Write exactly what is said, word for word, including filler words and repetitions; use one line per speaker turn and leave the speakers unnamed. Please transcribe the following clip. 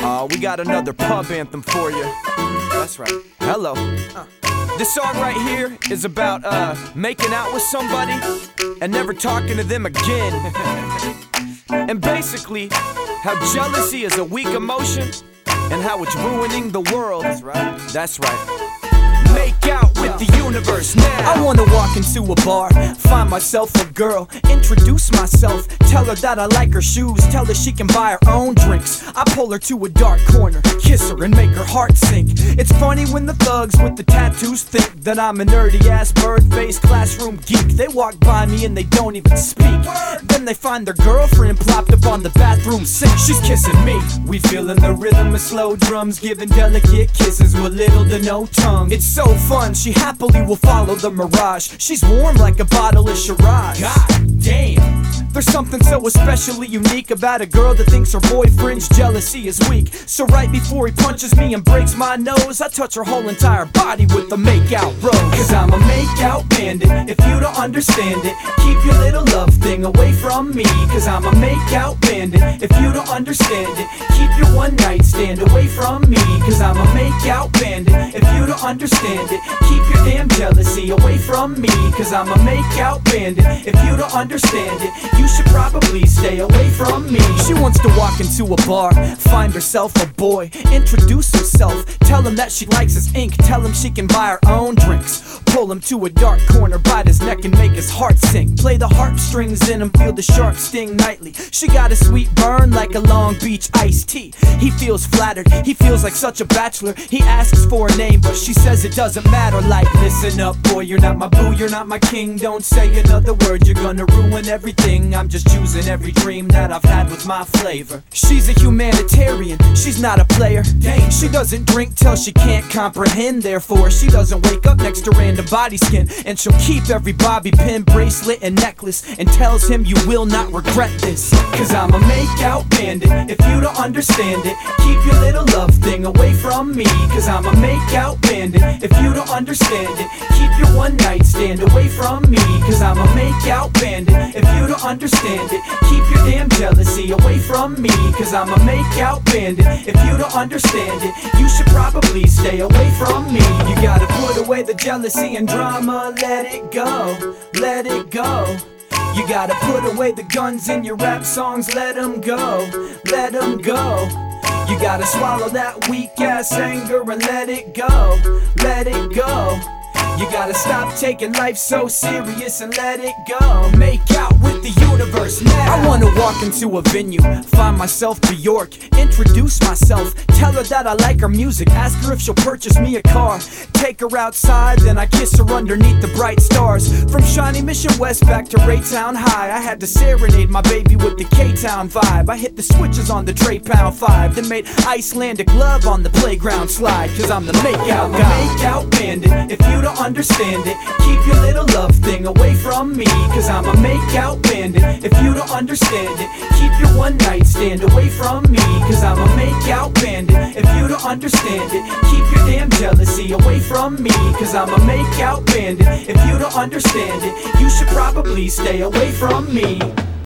Uh, we got another pub anthem for you.
That's right.
Hello. Uh. This song right here is about uh, making out with somebody and never talking to them again. And basically, how jealousy is a weak emotion and how it's ruining the world.
That's right.
That's right. Make out with the universe now.
I wanna walk into a bar, find myself a girl, introduce myself, tell her that I like her shoes, tell her she can buy her own drinks. I pull her to a dark corner, kiss her and make her heart sink. It's funny when the thugs with the tattoos think that I'm a nerdy ass bird-faced classroom geek. They walk by me and they don't even speak. Then they find their girlfriend plopped up on the bathroom sink. She's kissing me. We feeling the rhythm of slow drums, giving delicate kisses with little to no tongue. It's so fun, she happily will follow the mirage. She's warm like a bottle of Shiraz.
God damn.
There's something so especially unique about a girl that thinks her boyfriend's jealousy is weak. So right before he punches me and breaks my nose, I touch her whole entire body with the make-out rose. Cause I'm a make-out bandit, if you don't understand it, keep your little love thing away from me. Cause I'm a make-out bandit, if you don't understand it, keep your one-night stand away from me. Cause I'm a make-out bandit, if you don't understand it, keep your damn jealousy away from me. Cause I'm a make-out bandit, if you don't understand it, you should probably stay away from me. She wants to walk into a bar, find herself a boy, introduce herself, tell him that she likes his ink, tell him she can buy her own drinks, pull him to a dark corner, bite his neck and make his heart sink, play the heartstrings in him, feel the sharp sting nightly. She got a sweet burn like a Long Beach iced tea. He feels flattered, he feels like such a bachelor. He asks for a name but she says it doesn't matter. Like, listen up boy, you're not my boo, you're not my king. Don't say another word, you're gonna ruin everything. I'm just using every dream that I've had with my flavor. She's a humanitarian, she's not a player. Dang, she doesn't drink till she can't comprehend. Therefore, she doesn't wake up next to random body skin. And she'll keep every bobby pin, bracelet, and necklace, and tells him you will not regret this. Cause I'm a make-out bandit, if you don't understand it, keep your little love thing away from me. Cause I'm a make-out bandit, if you don't understand it, keep your one night stand away from me. Cause I'm a make-out bandit, if you don't understand it, keep your damn jealousy away from me. Cause I'm a make-out bandit, if you don't understand it, you should probably stay away from me. You gotta put away the jealousy and drama, let it go, let it go. You gotta put away the guns in your rap songs, let them go, let them go. You gotta swallow that weak ass anger and let it go, let it go. You gotta stop taking life so serious and let it go. Make out with the universe now. I wanna walk into a venue, find myself Bjork, introduce myself, tell her that I like her music, ask her if she'll purchase me a car, take her outside, then I kiss her underneath the bright stars. From Shawnee Mission West back to Raytown High, I had to serenade my baby with the K-Town vibe. I hit the switches on the Trey Pound five, then made Icelandic love on the playground slide. Cause I'm the make-out guy, make-out bandit, if you don't understand it, keep your little love thing away from me. Cause I'm a make-out bandit, if you don't understand it, keep your one night stand away from me. Cause I'm a make-out bandit, if you don't understand it, keep your damn jealousy away from me. Cause I'm a make-out bandit, if you don't understand it, you should probably stay away from me.